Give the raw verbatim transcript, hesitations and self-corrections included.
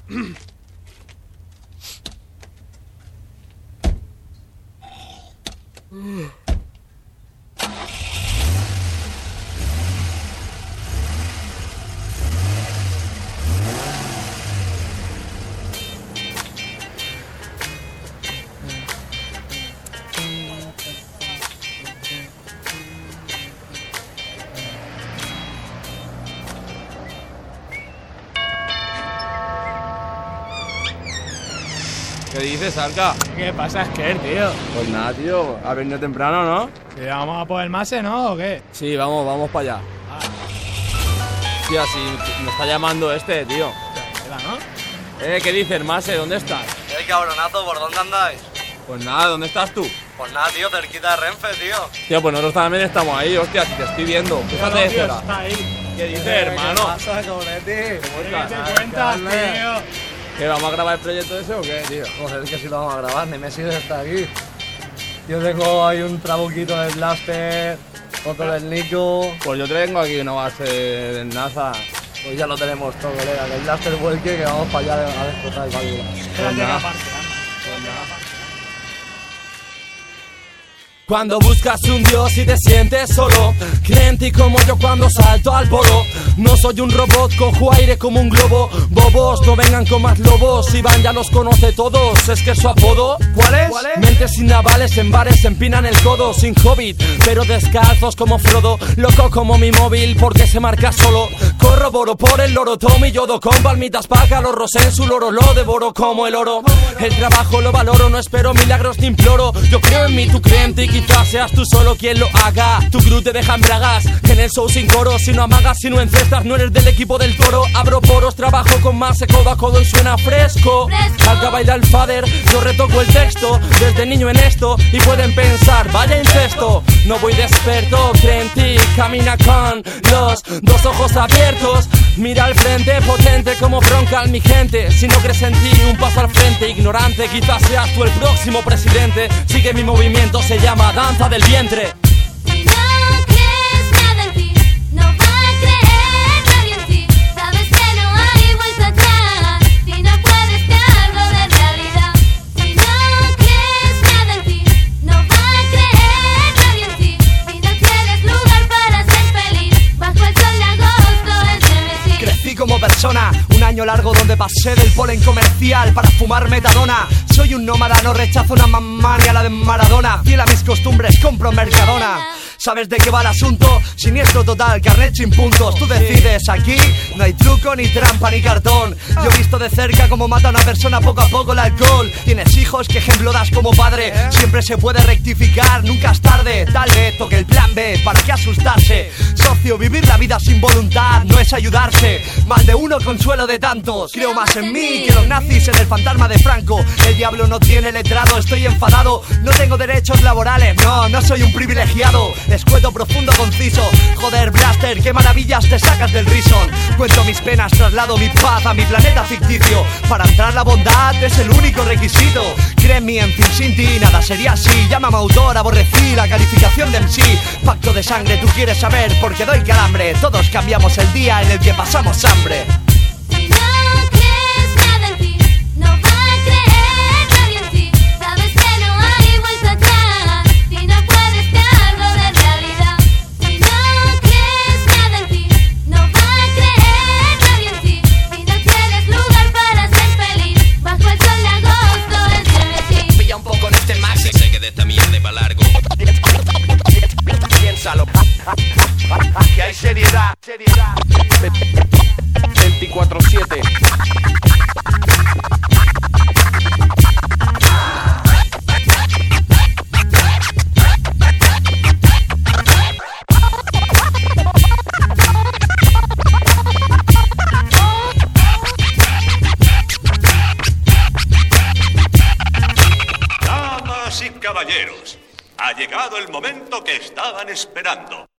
¿Qué dices, Arca? ¿Qué pasa, Esquer, tío? Pues nada, tío, ha venido temprano, ¿no? ¿Que vamos a por el mase, no? ¿O qué? Sí, vamos, vamos para allá. Ah. Sí, así me está llamando este, tío. Tranquila, ¿no? Eh, ¿qué dices, Mase? ¿Dónde estás? Eh, cabronazo, ¿por dónde andáis? Pues nada, ¿dónde estás tú? Pues nada, tío, cerquita de Renfe, tío. Tío, pues nosotros también estamos ahí, hostia, si te estoy viendo. Fíjate de cera. Está ahí. ¿Qué dices, hermano? ¿Qué pasa, cabrete? ¿Cómo ¿Qué estás? te cuentas, tío? ¿Qué, vamos a grabar el proyecto ese o qué, tío? Joder, es que si lo vamos a grabar, ni Messi está aquí. Yo tengo ahí un trabuquito del Blaster, otro del Nico. Pues yo tengo aquí una base de NASA. Pues ya lo tenemos todo, colega. Que el Blaster vuelque, que vamos para allá a descontar el válvula. Espérate que aparte, Cuando buscas un dios y te sientes solo, cree en ti como yo cuando salto al polo. No soy un robot, cojo aire como un globo. Bobos, no vengan con más lobos. Iván ya los conoce todos, es que es su apodo. ¿Cuál es? Mentes sin navales, en bares se empinan el codo. Sin hobbit, pero descalzos como Frodo. Loco como mi móvil, porque se marca solo. Corroboro por el loro, Tommy Yodo. Con palmitas pa' calor, rosé en su loro. Lo devoro como el oro. El trabajo lo valoro, no espero milagros ni imploro. Yo creo en mí, tú crees en ti. Quizás seas tú solo quien lo haga. Tu crew te deja en bragas, en el show sin coro. Si no amagas, si no encestas, no eres del equipo del toro. Abro poros, trabajo con más codo a codo y suena fresco. Salga a bailar el fader, yo retoco el texto. Desde niño en esto, y pueden pensar, vaya incesto. No voy de experto, cree en ti, camina con los dos ojos abiertos. Mira al frente, potente como broncal mi gente. Si no crees en ti, un paso al frente. Ignorante, quizás seas tú el próximo presidente. Sigue mi movimiento, se llama danza del vientre. Si no crees nada en ti, no va a creer nadie en ti. Sabes que no hay vuelta atrás. Si no puedes te hablo de realidad. Si no crees nada en ti, no va a creer nadie en ti. Si no tienes lugar para ser feliz, bajo el sol de agosto es de vestir. Crecí como persona, un año largo donde pasé del polen comercial para fumar metadona. Soy un nómada, no rechazo una mamá ni a la de Maradona. Fiel a mis costumbres, compro Mercadona. ¿Sabes de qué va el asunto? Siniestro total, carnet sin puntos. Tú decides, aquí no hay truco, ni trampa, ni cartón. Yo he visto de cerca cómo mata a una persona poco a poco el alcohol. Tienes hijos, ¿qué ejemplo das como padre? Siempre se puede rectificar, nunca es tarde. Tal vez toque el plan B, ¿para qué asustarse? Socio, vivir la vida sin voluntad no es ayudarse. Mal de uno, consuelo de tantos. Creo más en mí que los nazis en el fantasma de Franco. El diablo no tiene letrado, estoy enfadado. No tengo derechos laborales, no, no soy un privilegiado. Escueto, profundo, conciso. Joder, Blaster, qué maravillas te sacas del Rison. Cuento mis penas, traslado mi paz a mi planeta ficticio. Para entrar la bondad es el único requisito. Cree en mí, en fin, sin ti nada sería así. Llámame autor, aborrecí la calificación de M C. Pacto de sangre, tú quieres saber porque doy calambre. Todos cambiamos el día en el que pasamos hambre. Si no crees nada en ti, no va a creer nadie en ti. Sabes que no hay vuelta atrás. Si no puedes te hablo de realidad. Si no crees nada en ti, no va a creer nadie en ti. Si no tienes lugar para ser feliz, bajo el sol de agosto es de vestir. Pilla un poco en este maxi. Sé que de esta mierda va largo. Piénsalo. Que hay seriedad, seriedad. veinticuatro siete. Damas y caballeros, ha llegado el momento que estaban esperando.